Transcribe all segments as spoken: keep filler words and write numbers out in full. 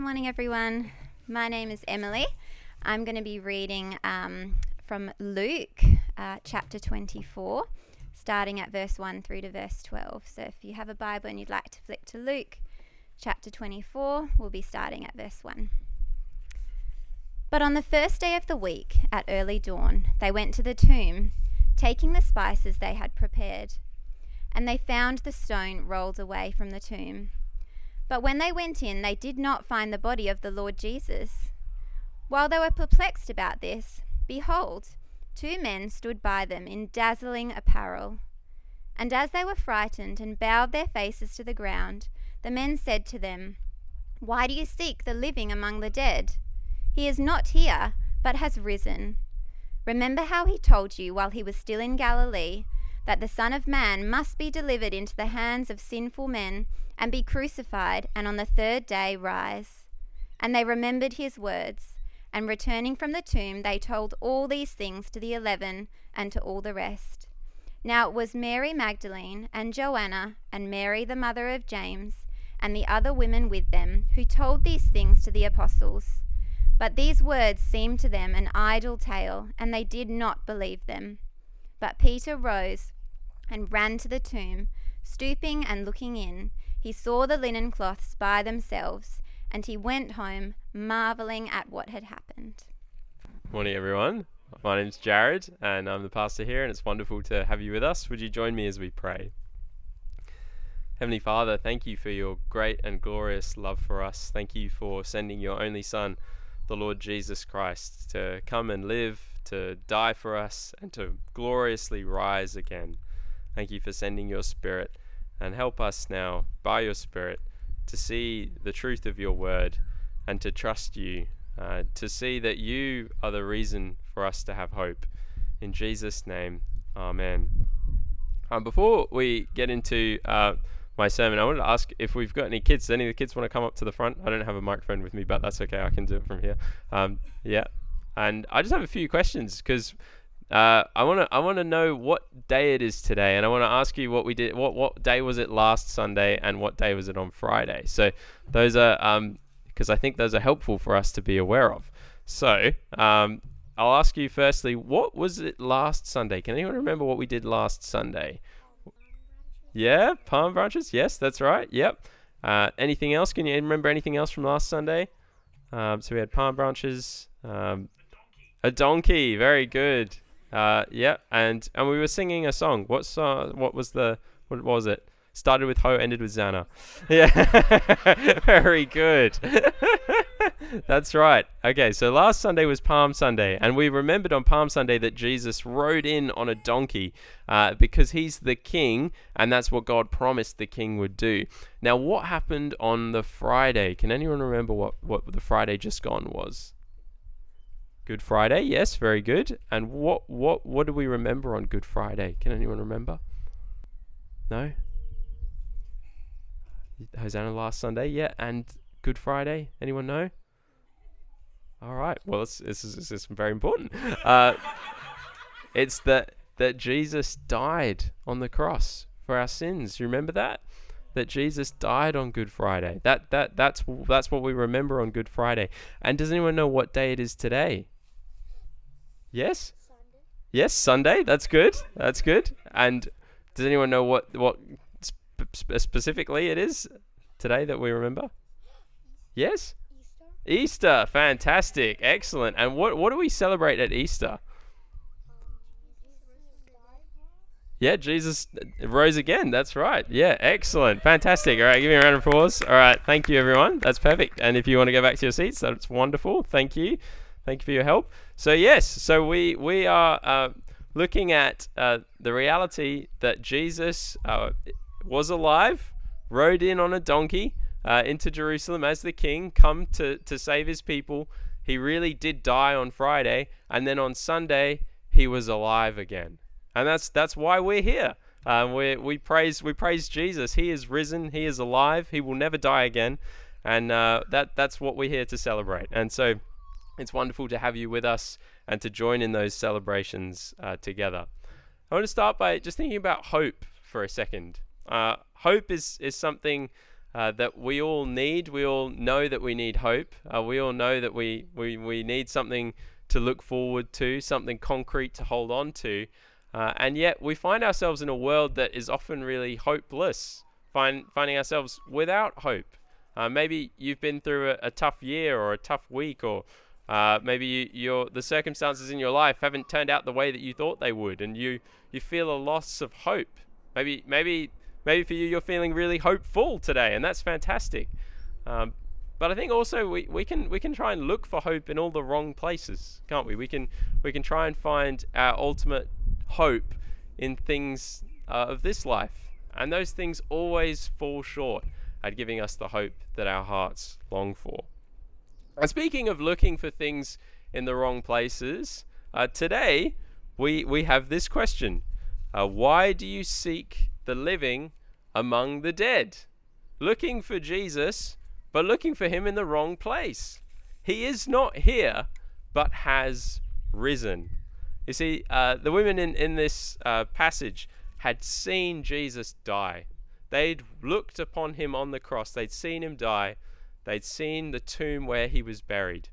Morning, everyone. My name is Emily. I'm going to be reading um, from Luke uh, chapter twenty-four, starting at verse one through to verse twelve. So if you have a Bible and you'd like to flick to Luke chapter twenty-four, we'll be starting at verse one. But on the first day of the week, at early dawn, they went to the tomb, taking the spices they had prepared. And they found the stone rolled away from the tomb. But when they went in, they did not find the body of the Lord Jesus. While they were perplexed about this, behold, two men stood by them in dazzling apparel. And as they were frightened and bowed their faces to the ground, the men said to them, "Why do you seek the living among the dead? He is not here, but has risen. Remember how he told you while he was still in Galilee, that the Son of Man must be delivered into the hands of sinful men and be crucified, and on the third day rise." And they remembered his words, and returning from the tomb, they told all these things to the eleven and to all the rest. Now it was Mary Magdalene and Joanna and Mary the mother of James and the other women with them who told these things to the apostles. But these words seemed to them an idle tale, and they did not believe them. But Peter rose and ran to the tomb. Stooping and looking in, he saw the linen cloths by themselves, and he went home, marveling at what had happened. Morning, everyone. My name's Jared, and I'm the pastor here, and it's wonderful to have you with us. Would you join me as we pray? Heavenly Father, thank you for your great and glorious love for us. Thank you for sending your only Son, the Lord Jesus Christ, to come and live, to die for us, and to gloriously rise again. Thank you for sending your Spirit, and help us now, by your Spirit, to see the truth of your word and to trust you, uh, to see that you are the reason for us to have hope. In Jesus' name, amen. Um, before we get into uh, my sermon, I wanted to ask if we've got any kids. Does any of the kids want to come up to the front? I don't have a microphone with me, but that's okay. I can do it from here. Um, yeah. And I just have a few questions because uh, I want to I want to know what day it is today, and I want to ask you what we did. What what day was it last Sunday, and what day was it on Friday? So those are um because I think those are helpful for us to be aware of. So um, I'll ask you firstly, what was it last Sunday? Can anyone remember what we did last Sunday? Yeah, palm branches. Yes, that's right. Yep. Uh, anything else? Can you remember anything else from last Sunday? Um, so we had palm branches. Um, a donkey. Very good. Uh, yeah, and and we were singing a song. What song? What was the? What was it? Started with Ho, ended with Zana. Yeah, very good. That's right. Okay, so last Sunday was Palm Sunday, and we remembered on Palm Sunday that Jesus rode in on a donkey uh, because he's the king, and that's what God promised the king would do. Now, what happened on the Friday? Can anyone remember what, what the Friday just gone was? Good Friday, yes, very good. And what what what do we remember on Good Friday? Can anyone remember? No? Hosanna last Sunday, yeah, and Good Friday, anyone know? All right, well, it's, this is this is very important. Uh, it's that that Jesus died on the cross for our sins. You remember that? That Jesus died on Good Friday. That that that's that's what we remember on Good Friday. And does anyone know what day it is today? Yes? Sunday. Yes, Sunday. That's good. That's good. And does anyone know what what sp- specifically it is today that we remember? Yes? Easter. Easter. Fantastic. Excellent. And what what do we celebrate at Easter? Yeah, Jesus rose again. That's right. Yeah, excellent. Fantastic. All right, give me a round of applause. All right, thank you, everyone. That's perfect. And if you want to go back to your seats, that's wonderful. Thank you. Thank you for your help. So, yes, so we, we are uh, looking at uh, the reality that Jesus uh, was alive, rode in on a donkey uh, into Jerusalem as the king, come to, to save his people. He really did die on Friday. And then on Sunday, he was alive again. And that's that's why we're here. Um, we we praise we praise Jesus. He is risen. He is alive. He will never die again, and uh, that that's what we're here to celebrate. And so, it's wonderful to have you with us and to join in those celebrations uh, together. I want to start by just thinking about hope for a second. Uh, hope is is something uh, that we all need. We all know that we need hope. Uh, we all know that we, we, we need something to look forward to, something concrete to hold on to. Uh, and yet we find ourselves in a world that is often really hopeless, find, finding ourselves without hope. Uh, maybe you've been through a, a tough year or a tough week, or uh, maybe you, your the circumstances in your life haven't turned out the way that you thought they would, and you, you feel a loss of hope. Maybe maybe maybe for you you're feeling really hopeful today, and that's fantastic. Um, but I think also we, we can we can try and look for hope in all the wrong places, can't we? We can we can try and find our ultimate hope in things uh, of this life, and those things always fall short at giving us the hope that our hearts long for. And speaking of looking for things in the wrong places, uh, today we we have this question: uh, why do you seek the living among the dead? Looking for Jesus, but looking for him in the wrong place. He is not here, but has risen. You see, uh, the women in in this uh, passage had seen Jesus die. They'd looked upon him on the cross. They'd seen him die. They'd seen the tomb where he was buried.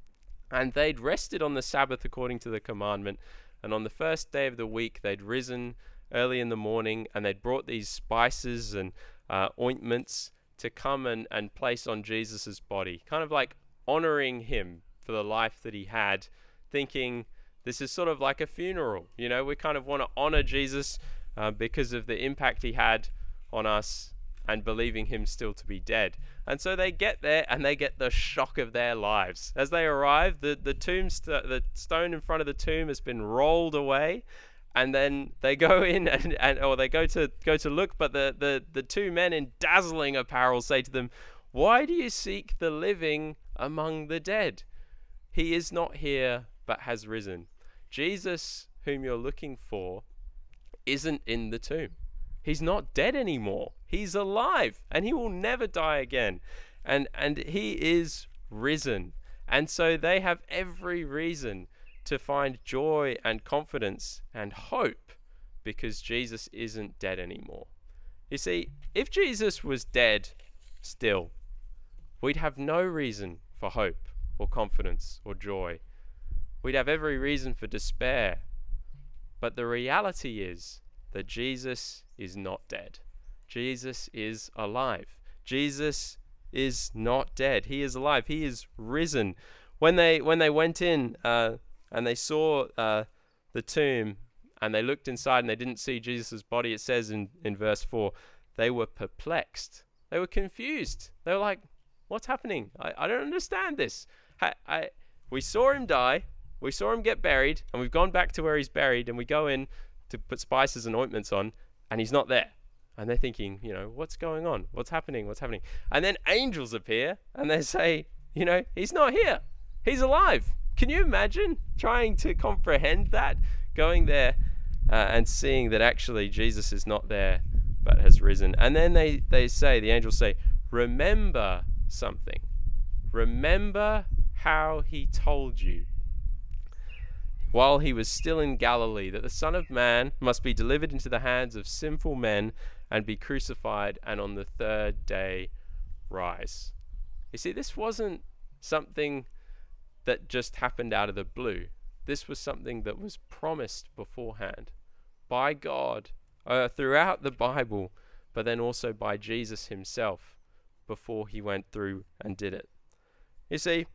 And they'd rested on the Sabbath according to the commandment. And on the first day of the week, they'd risen early in the morning, and they'd brought these spices and uh, ointments to come and, and place on Jesus's body, kind of like honoring him for the life that he had, thinking this is sort of like a funeral. You know, we kind of want to honor Jesus uh, because of the impact he had on us, and believing him still to be dead. And so they get there, and they get the shock of their lives. As they arrive, the the tomb st- the stone in front of the tomb has been rolled away, and then they go in and, and or they go to go to look, but the, the the two men in dazzling apparel say to them, "Why do you seek the living among the dead? He is not here, but has risen." Jesus, whom you're looking for, isn't in the tomb. He's not dead anymore. He's alive, and he will never die again. And and he is risen. And so they have every reason to find joy and confidence and hope, because Jesus isn't dead anymore. You see, if Jesus was dead still, we'd have no reason for hope or confidence or joy. We'd have every reason for despair. But the reality is that Jesus is not dead. Jesus is alive. Jesus is not dead. He is alive. He is risen. When they when they went in uh, and they saw uh, the tomb, and they looked inside and they didn't see Jesus' body, it says in, in verse four, they were perplexed. They were confused. They were like, what's happening? I, I don't understand this. I, I we saw him die. We saw him get buried, and we've gone back to where he's buried, and we go in to put spices and ointments on, and he's not there. And they're thinking, you know, what's going on? What's happening? What's happening? And then angels appear, and they say, you know, he's not here. He's alive. Can you imagine trying to comprehend that? Going there uh, and seeing that actually Jesus is not there, but has risen. And then they, they say, the angels say, remember something. Remember how he told you, while he was still in Galilee, that the Son of Man must be delivered into the hands of sinful men and be crucified, and on the third day rise. You see, this wasn't something that just happened out of the blue. This was something that was promised beforehand by God uh, throughout the Bible, but then also by Jesus himself before he went through and did it. You see,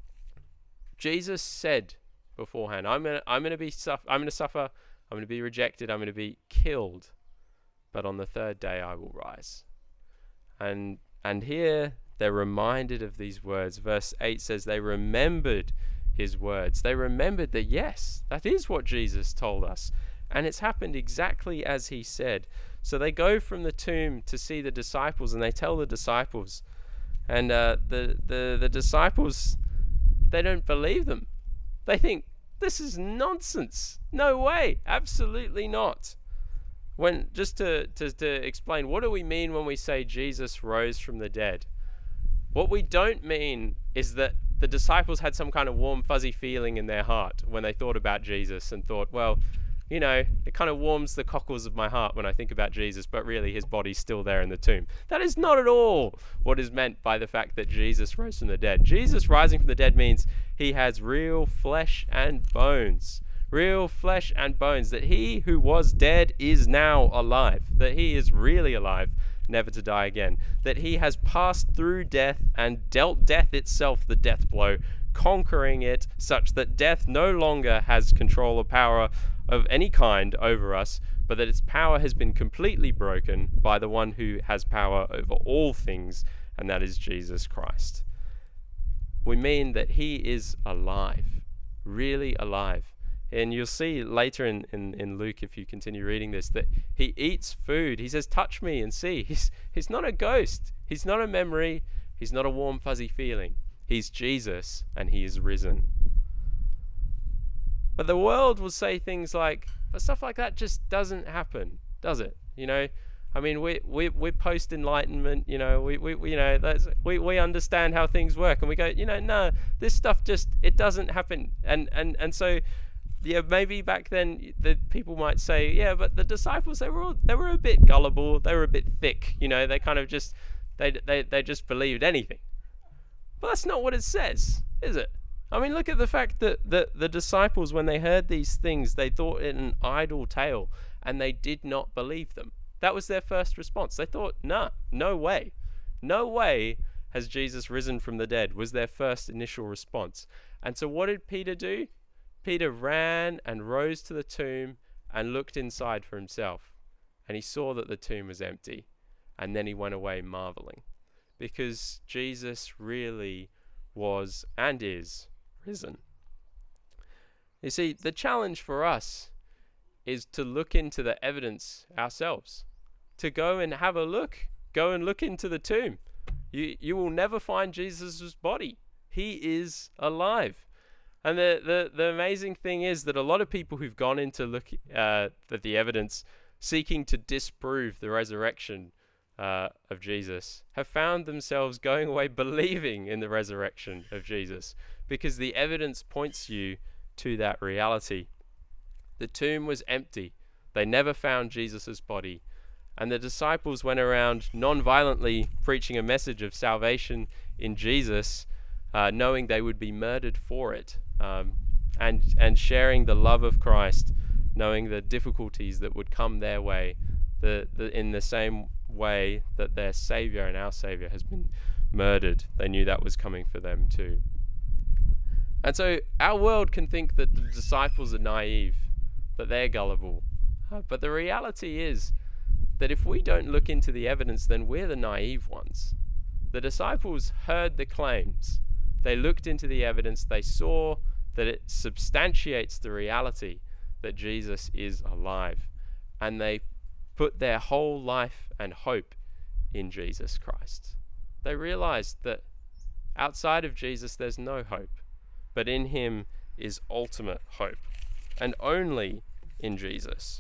Jesus said beforehand, I'm gonna I'm gonna be suff- I'm gonna suffer, I'm gonna be rejected, I'm gonna be killed, but on the third day I will rise. And and here they're reminded of these words. Verse eight says they remembered his words. They remembered that, yes, that is what Jesus told us, and it's happened exactly as he said. So they go from the tomb to see the disciples, and they tell the disciples, and uh, the the the disciples, they don't believe them. They think, this is nonsense. No way. Absolutely not. When just to, to, to explain, what do we mean when we say Jesus rose from the dead? What we don't mean is that the disciples had some kind of warm, fuzzy feeling in their heart when they thought about Jesus and thought, well, you know, it kind of warms the cockles of my heart when I think about Jesus, but really his body's still there in the tomb. That is not at all what is meant by the fact that Jesus rose from the dead. Jesus rising from the dead means he has real flesh and bones. Real flesh and bones. That he who was dead is now alive. That he is really alive, never to die again. That he has passed through death and dealt death itself the death blow, conquering it such that death no longer has control or power of any kind over us, but that its power has been completely broken by the one who has power over all things, and that is Jesus Christ. We mean that he is alive, really alive. And you'll see later in, in, in Luke, if you continue reading this, that he eats food. He says, touch me and see. He's, he's not a ghost. He's not a memory. He's not a warm, fuzzy feeling. He's Jesus, and he is risen. But the world will say things like, but stuff like that just doesn't happen, does it? You know, I mean, we we we're post-enlightenment. You know, we we, we you know that's, we we understand how things work, and we go, you know, no, this stuff just it doesn't happen. And and and so, yeah, maybe back then the people might say, yeah, but the disciples they were all, they were a bit gullible, they were a bit thick. You know, they kind of just they they they just believed anything. But that's not what it says, is it? I mean, look at the fact that the, the disciples, when they heard these things, they thought it an idle tale, and they did not believe them. That was their first response. They thought, nah, no way. No way has Jesus risen from the dead, was their first initial response. And so what did Peter do? Peter ran and rose to the tomb and looked inside for himself. And he saw that the tomb was empty. And then he went away marveling. Because Jesus really was and is risen. You see, the challenge for us is to look into the evidence ourselves. To go and have a look. Go and look into the tomb. You you will never find Jesus' body. He is alive. And the, the, the amazing thing is that a lot of people who've gone into look uh, at the evidence seeking to disprove the resurrection uh, of Jesus have found themselves going away believing in the resurrection of Jesus, because the evidence points you to that reality. The tomb was empty. They never found Jesus' body. And the disciples went around non-violently preaching a message of salvation in Jesus, uh, knowing they would be murdered for it, um, and and sharing the love of Christ, knowing the difficulties that would come their way, the, the in the same way that their Savior and our Savior has been murdered. They knew that was coming for them too. And so our world can think that the disciples are naive, that they're gullible. Uh, but the reality is that if we don't look into the evidence, then we're the naive ones. The disciples heard the claims. They looked into the evidence. They saw that it substantiates the reality that Jesus is alive. And they put their whole life and hope in Jesus Christ. They realized that outside of Jesus, there's no hope. But in him is ultimate hope. And only in Jesus.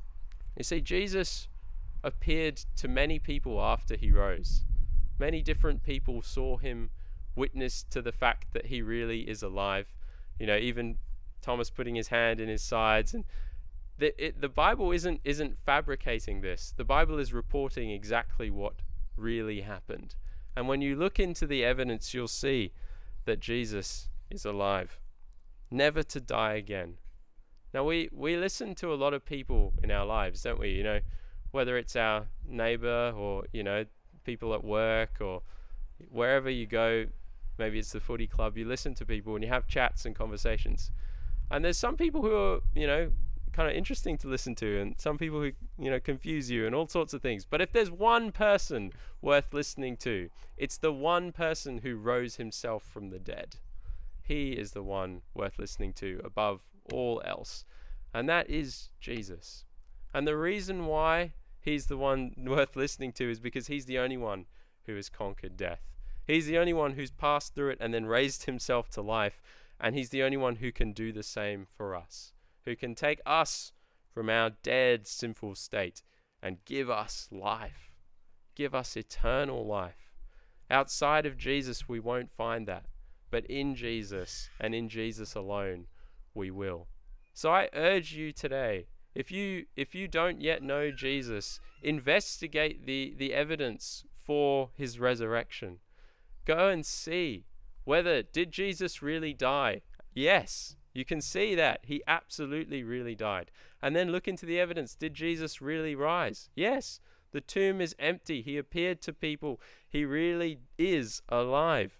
You see, Jesus appeared to many people after he rose. Many different people saw him, witnessed to the fact that he really is alive. You know, even Thomas putting his hand in his sides. And the, it, the Bible isn't isn't fabricating this. The Bible is reporting exactly what really happened. And when you look into the evidence, you'll see that Jesus is alive, never to die again. Now, we, we listen to a lot of people in our lives, don't we? You know, whether it's our neighbor or, you know, people at work or wherever you go, maybe it's the footy club, you listen to people and you have chats and conversations. And there's some people who are, you know, kind of interesting to listen to, and some people who, you know, confuse you and all sorts of things. But if there's one person worth listening to, it's the one person who rose himself from the dead. He is the one worth listening to above all else. And that is Jesus. And the reason why he's the one worth listening to is because he's the only one who has conquered death. He's the only one who's passed through it and then raised himself to life. And he's the only one who can do the same for us, who can take us from our dead, sinful state and give us life, give us eternal life. Outside of Jesus, we won't find that. But in Jesus and in Jesus alone, we will. So I urge you today, if you if you don't yet know Jesus, investigate the, the evidence for his resurrection. Go and see whether, did Jesus really die? Yes, you can see that. He absolutely really died. And then look into the evidence. Did Jesus really rise? Yes, the tomb is empty. He appeared to people. He really is alive.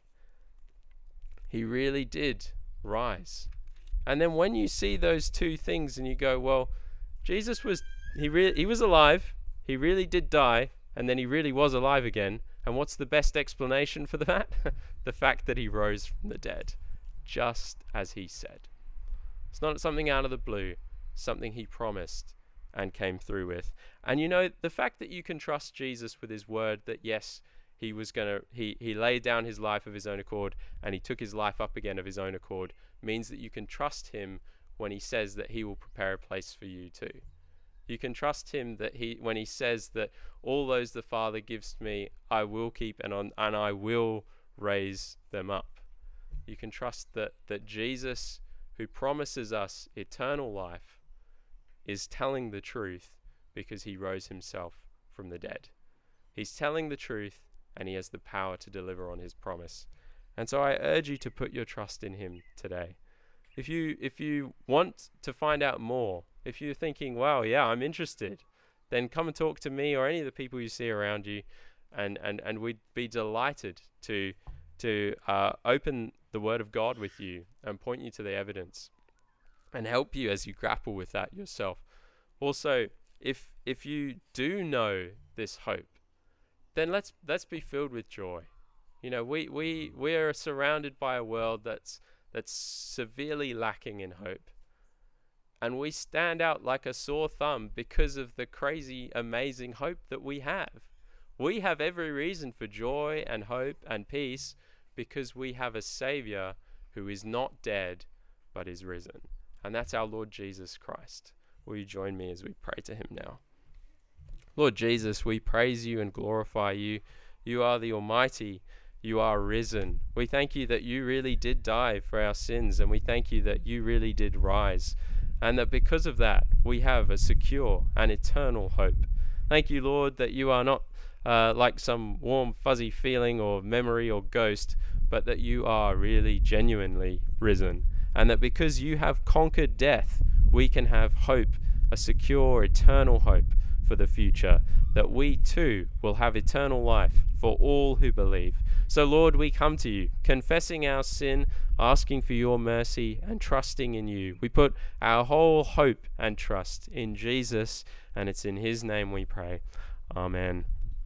He really did rise. And then when you see those two things and you go, well, Jesus was, he really, he was alive. He really did die. And then he really was alive again. And what's the best explanation for that? The fact that he rose from the dead, just as he said. It's not something out of the blue, something he promised and came through with. And you know, the fact that you can trust Jesus with his word, that yes, he was going to, he, he laid down his life of his own accord and he took his life up again of his own accord, means that you can trust him when he says that he will prepare a place for you too. You can trust him that he, when he says that all those the Father gives to me, I will keep and on, and I will raise them up. You can trust that, that Jesus, who promises us eternal life, is telling the truth because he rose himself from the dead. He's telling the truth and he has the power to deliver on his promise. And so I urge you to put your trust in him today. If you if you want to find out more, if you're thinking, wow, yeah, I'm interested, then come and talk to me or any of the people you see around you, and, and, and we'd be delighted to to uh, open the Word of God with you and point you to the evidence and help you as you grapple with that yourself. Also, if if you do know this hope, then let's let's be filled with joy. You know, we we we are surrounded by a world that's that's severely lacking in hope. And we stand out like a sore thumb because of the crazy, amazing hope that we have. We have every reason for joy and hope and peace because we have a Savior who is not dead, but is risen. And that's our Lord Jesus Christ. Will you join me as we pray to him now? Lord Jesus, we praise you and glorify you. You are the Almighty. You are risen. We thank you that you really did die for our sins, and we thank you that you really did rise, and that because of that, we have a secure and eternal hope. Thank you, Lord, that you are not uh, like some warm, fuzzy feeling or memory or ghost, but that you are really genuinely risen, and that because you have conquered death, we can have hope, a secure, eternal hope for the future, that we too will have eternal life for all who believe. So Lord, we come to you, confessing our sin, asking for your mercy and trusting in you. We put our whole hope and trust in Jesus, and it's in his name we pray. Amen.